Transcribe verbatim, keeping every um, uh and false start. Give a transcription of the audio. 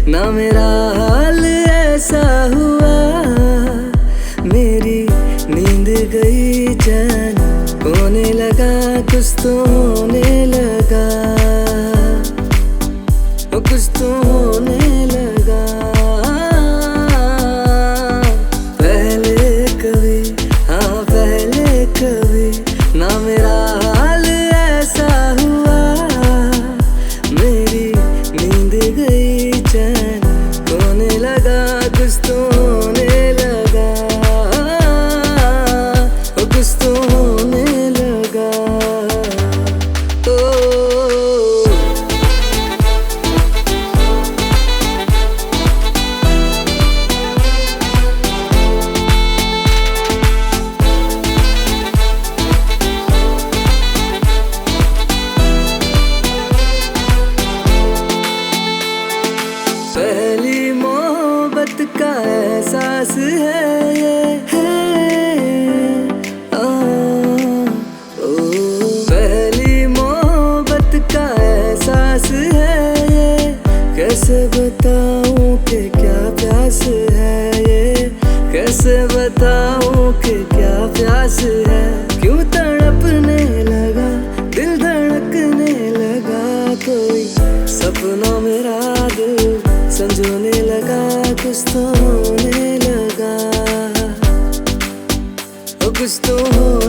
ना मेरा हाल ऐसा हुआ। मेरी नींद गई चैन होने लगा, कुछ तो होने लगा, कुछ तो होने लगा। पहले कभी, हाँ पहले कभी ना मेरा हाल ऐसा हुआ। मेरी नींद गई चैन होने लगा, कुछ तो होने लगा, कुछ तो होने लगा। ओ पहली मोहब्बत का एहसास है ये, है आ, ओ, पहली मोहब्बत का एहसास है ये। कैसे बताऊं कि क्या प्यास है ये, कैसे बताऊं कि क्या प्यास है। क्यों तड़पने लगा, दिल धड़कने लगा, कोई सपना मेरा दिल संजोने लगा, कुछ तो होने लगा, कुछ तो